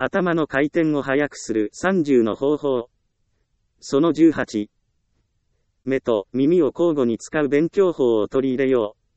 頭の回転を速くする30の方法。その18。目と耳を交互に使う勉強法を取り入れよう。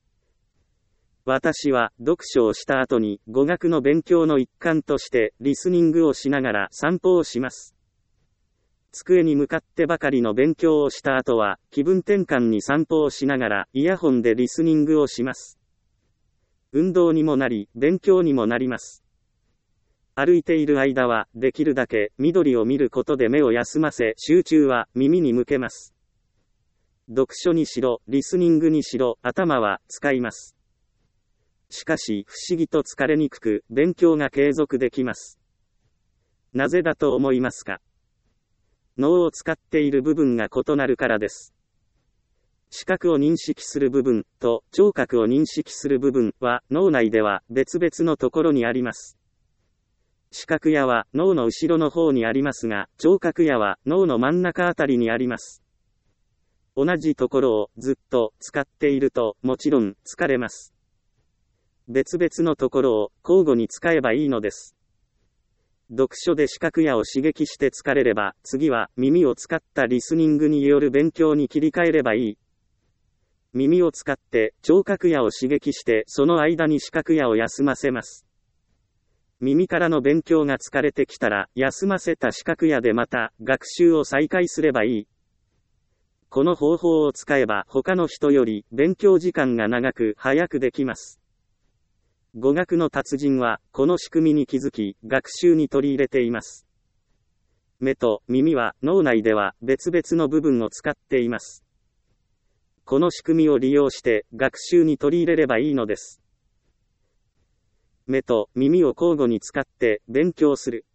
私は読書をした後に語学の勉強の一環としてリスニングをしながら散歩をします。机に向かってばかりの勉強をした後は気分転換に散歩をしながらイヤホンでリスニングをします。運動にもなり勉強にもなります。歩いている間はできるだけ緑を見ることで目を休ませ集中は耳に向けます。読書にしろリスニングにしろ頭は使います。しかし不思議と疲れにくく勉強が継続できます。なぜだと思いますか？脳を使っている部分が異なるからです。視覚を認識する部分と聴覚を認識する部分は脳内では別々のところにあります。視覚野は脳の後ろの方にありますが、聴覚野は脳の真ん中あたりにあります。同じところをずっと使っているともちろん疲れます。別々のところを交互に使えばいいのです。読書で視覚野を刺激して疲れれば、次は耳を使ったリスニングによる勉強に切り替えればいい。耳を使って聴覚野を刺激して、その間に視覚野を休ませます。耳からの勉強が疲れてきたら、休ませた視覚野でまた学習を再開すればいい。この方法を使えば他の人より勉強時間が長く早くできます。語学の達人はこの仕組みに気づき学習に取り入れています。目と耳は脳内では別々の部分を使っています。この仕組みを利用して学習に取り入れればいいのです。目と耳を交互に使って勉強する。